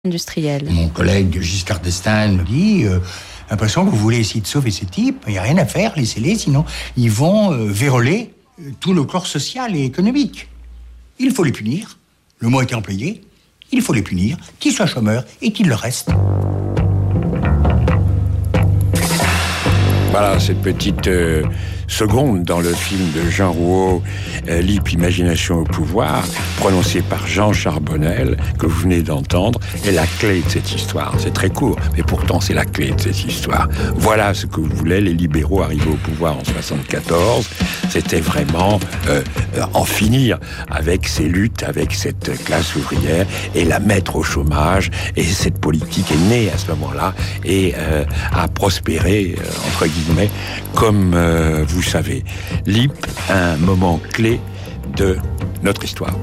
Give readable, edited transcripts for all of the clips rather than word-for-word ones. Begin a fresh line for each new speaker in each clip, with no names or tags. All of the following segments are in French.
industriel.
Mon collègue Giscard d'Estaing me dit l'impression que vous voulez essayer de sauver ces types, il n'y a rien à faire, laissez-les, sinon ils vont véroler tout le corps social et économique. Il faut les punir, le mot est employé, il faut les punir, qu'ils soient chômeurs et qu'ils le restent.
Voilà, cette petite seconde dans le film de Jean Rouault, Lip, Imagination au pouvoir, prononcée par Jean Charbonnel, que vous venez d'entendre, est la clé de cette histoire. C'est très court, mais pourtant c'est la clé de cette histoire. Voilà ce que voulaient les libéraux arrivés au pouvoir en 74. C'était vraiment en finir avec ces luttes, avec cette classe ouvrière, et la mettre au chômage. Et cette politique est née à ce moment-là et a prospéré, entre guillemets, comme vous savez. Lip, un moment clé de notre histoire.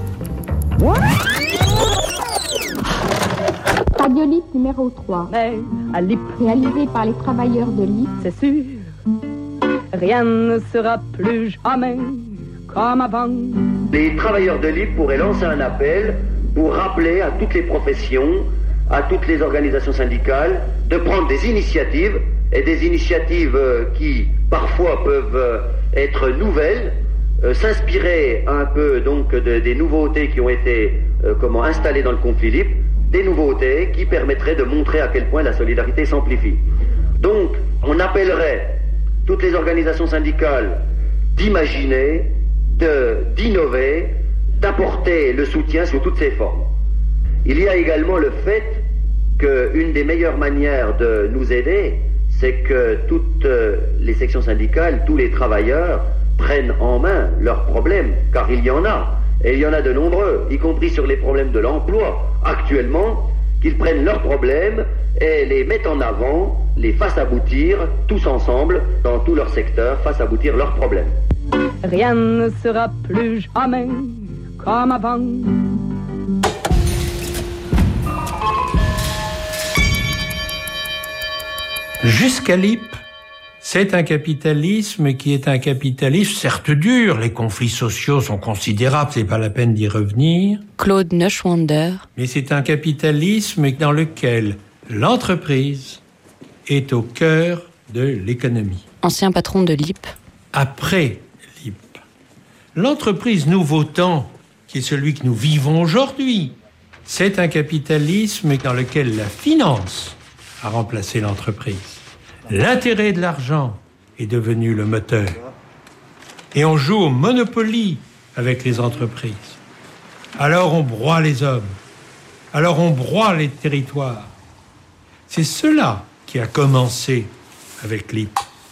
Radio Lip numéro 3.
Mais à Lip,
réalisé par les travailleurs de Lip,
c'est sûr, rien ne sera plus jamais comme avant.
Les travailleurs de Lip pourraient lancer un appel pour rappeler à toutes les professions, à toutes les organisations syndicales, de prendre des initiatives, et des initiatives qui parfois peuvent être nouvelles, s'inspirer un peu donc des nouveautés qui ont été installées dans le conflit Lip, des nouveautés qui permettraient de montrer à quel point la solidarité s'amplifie. Donc, on appellerait toutes les organisations syndicales d'imaginer, d'innover, d'apporter le soutien sous toutes ses formes. Il y a également le fait qu'une des meilleures manières de nous aider, c'est que toutes les sections syndicales, tous les travailleurs prennent en main leurs problèmes, car il y en a, et il y en a de nombreux, y compris sur les problèmes de l'emploi actuellement, qu'ils prennent leurs problèmes et les mettent en avant, les fassent aboutir, tous ensemble, dans tout leur secteur, fassent aboutir leurs problèmes.
Rien ne sera plus jamais comme avant.
Jusqu'à Lip, c'est un capitalisme qui est un capitalisme certes dur, les conflits sociaux sont considérables, c'est pas la peine d'y revenir.
Claude Neuschwander.
Mais c'est un capitalisme dans lequel l'entreprise est au cœur de l'économie.
Ancien patron de Lip.
Après Lip, l'entreprise nouveau temps, qui est celui que nous vivons aujourd'hui, c'est un capitalisme dans lequel la finance a remplacé l'entreprise. L'intérêt de l'argent est devenu le moteur. Et on joue au Monopoly avec les entreprises. Alors on broie les hommes. Alors on broie les territoires. C'est cela qui a commencé avec Lip.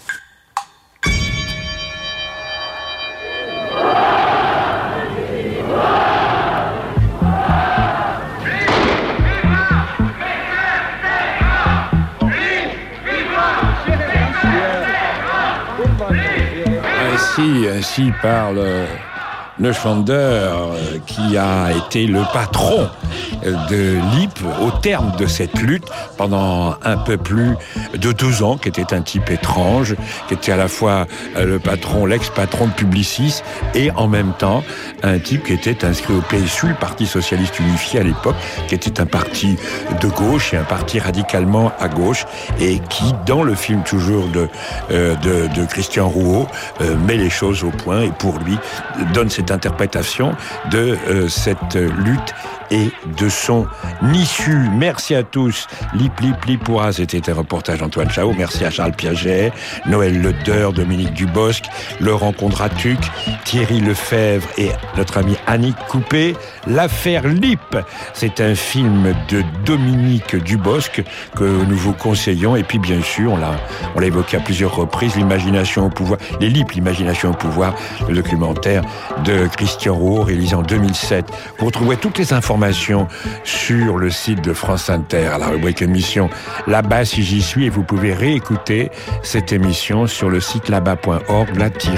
Ainsi parle Neuschwander, qui a été le patron de Lip au terme de cette lutte pendant un peu plus de 2 ans, qui était un type étrange, qui était à la fois le patron, l'ex-patron de Publicis, et en même temps un type qui était inscrit au PSU, le Parti Socialiste Unifié à l'époque, qui était un parti de gauche et un parti radicalement à gauche, et qui, dans le film toujours de Christian Rouault, met les choses au point et pour lui donne cette interprétation de cette lutte et de son issue. Merci à tous. Lip, Lippoura, c'était un reportage d'Antoine Chao. Merci à Charles Piaget, Noël Ledeur, Dominique Dubosc, Laurent Kondratuk, Thierry Lefebvre et notre ami Annick Coupé. L'affaire Lip, c'est un film de Dominique Dubosc que nous vous conseillons. Et puis, bien sûr, on l'a évoqué à plusieurs reprises, l'imagination au pouvoir, les Lip, l'imagination au pouvoir, le documentaire de Christian Rouault, réalisé en 2007. Vous retrouverez toutes les informations sur le site de France Inter, à la rubrique émission Là-bas si j'y suis, et vous pouvez réécouter cette émission sur le site là-bas.org,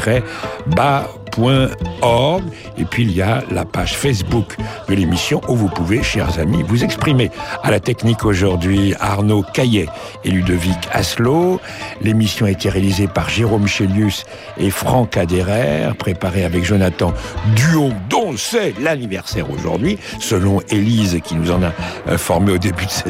là-bas.org. Et puis il y a la page Facebook de l'émission où vous pouvez, chers amis, vous exprimer. À la technique aujourd'hui, Arnaud Caillet et Ludovic Asselot. L'émission a été réalisée par Jérôme Chélius et Franck Aderer, préparée avec Jonathan Duondon dont c'est l'anniversaire aujourd'hui, selon Élise qui nous en a informé au début de cette